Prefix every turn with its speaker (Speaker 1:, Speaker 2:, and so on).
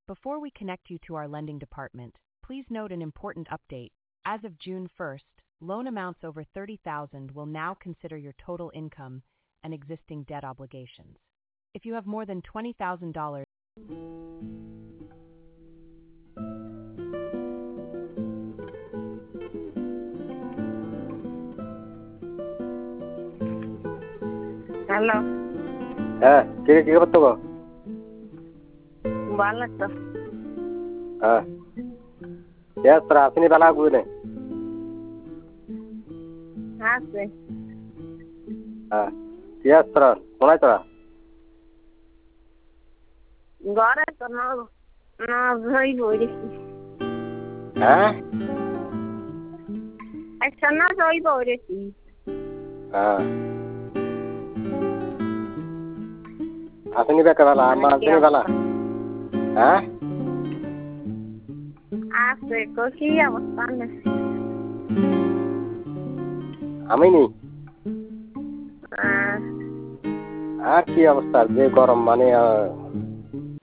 Speaker 1: Before we connect you to our lending department, please note an important update. As of June 1st, loan amounts over $30,000 will now consider your total income and existing debt obligations. If you have more than $20,000,
Speaker 2: hello,
Speaker 3: হ্যাঁ কি করতে গো?
Speaker 2: ভালো তো।
Speaker 3: হ্যাঁ তোরা আসেনি বেলা বুঝলে?
Speaker 2: আছে
Speaker 3: হ্যাঁ কি আছে তোরা কোনায় তোরা?
Speaker 2: ঘরে তো না ধই বইরেছি।
Speaker 3: হ্যাঁ
Speaker 2: একটা না ধই বইরেছি।
Speaker 3: হ্যাঁ আসেনি বেকা বেলা আমার আসেনি বেলা। হ্যাঁ
Speaker 2: আছে কি অবস্থা না?
Speaker 3: আমি নি আর কি অবস্থা, যে গরম মানে